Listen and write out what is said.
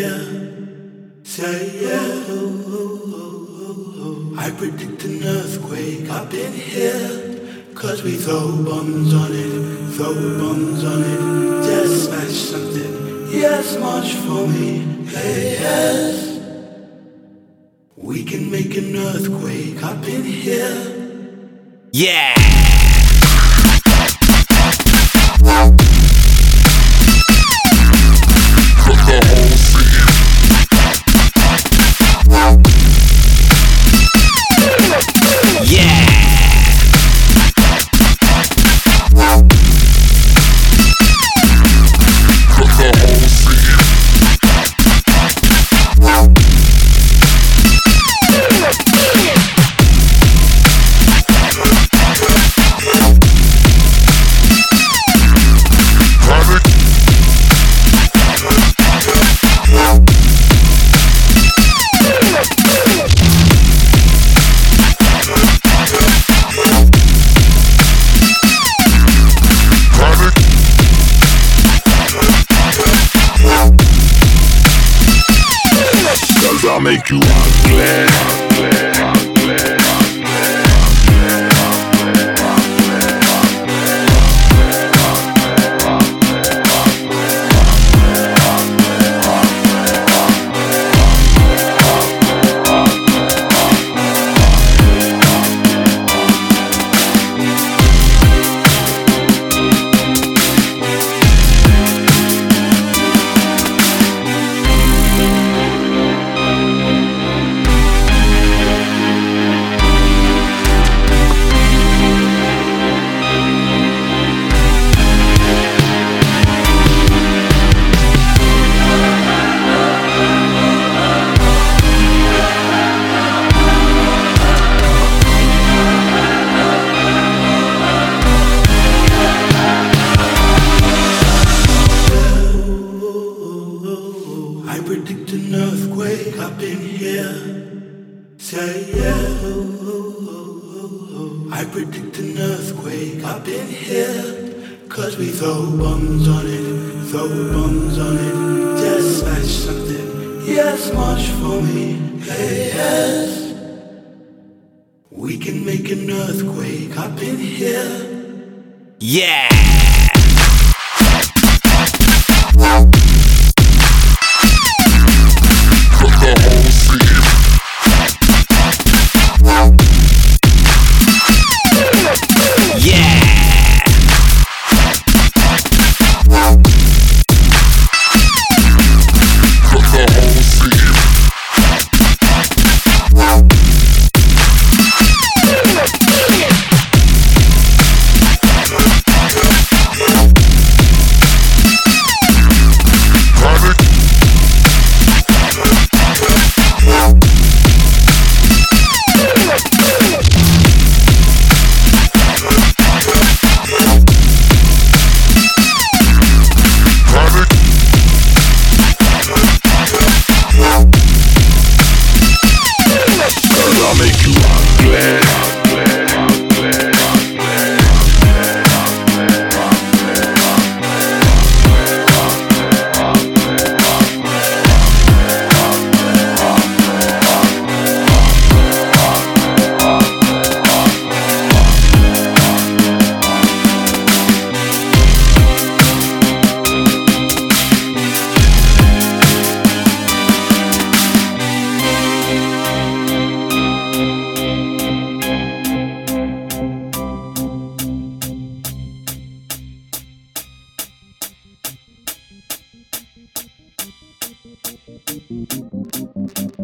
here. Say yeah. I predict an earthquake up in here. 'Cause we throw bombs on it, throw bombs on it. Just smash something, yes, march for me, hey, yes. We can make an earthquake up in here. Yeah! I'll make you ugly. I predict an earthquake up in here. Say yeah. I predict an earthquake up in here. 'Cause we throw bombs on it, throw bombs on it. Just smash something, yes, march for me, hey, yes. We can make an earthquake up in here. Yeah! I'll make you ugly. Thank you.